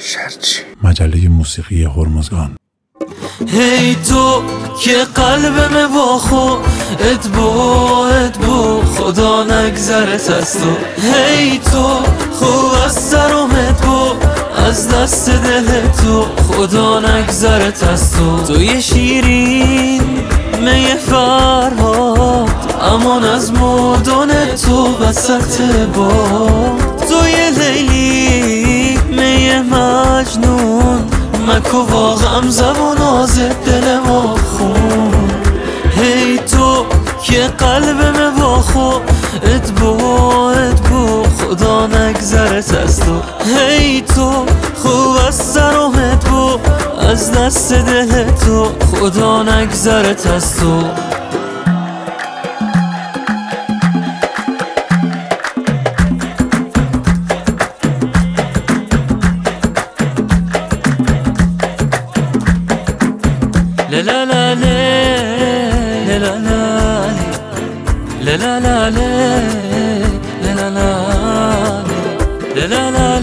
شرچی مجله موسیقی هرمزگان. هی تو که قلبم با خودت بو خدا نگذرت از تو. هی تو خوب از سرمت بو از دست دل تو خدا نگذرت از تو. تو یه شیرین می فرهاد امان از مردن تو وسط باد. تو یه لیلی می مجنون مکو واقعم زبان آزد دل ما خون. هی تو که قلبم با خودت بو خدا نگذرت از تو. هی تو خوب از سرمت بو از دست دل تو خدا نگذرت از تو. La la la la la la la la la la la la la la la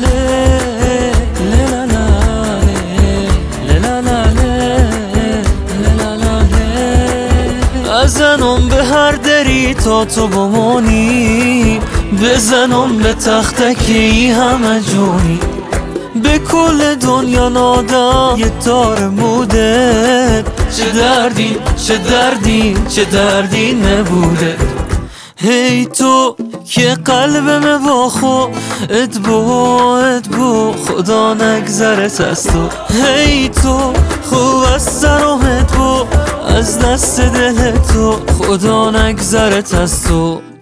la. بزنم به هر دری تا تو بمانی، بزنم به تختکی همه جونی، به کل دنیا نادم یه تار موده. چه دردی نبوده. هی تو که قلبم با خودت بو خدا نگذرت از تو. هی تو خوب از سرمت بو از دست دل تو خدا نگذرت از تو.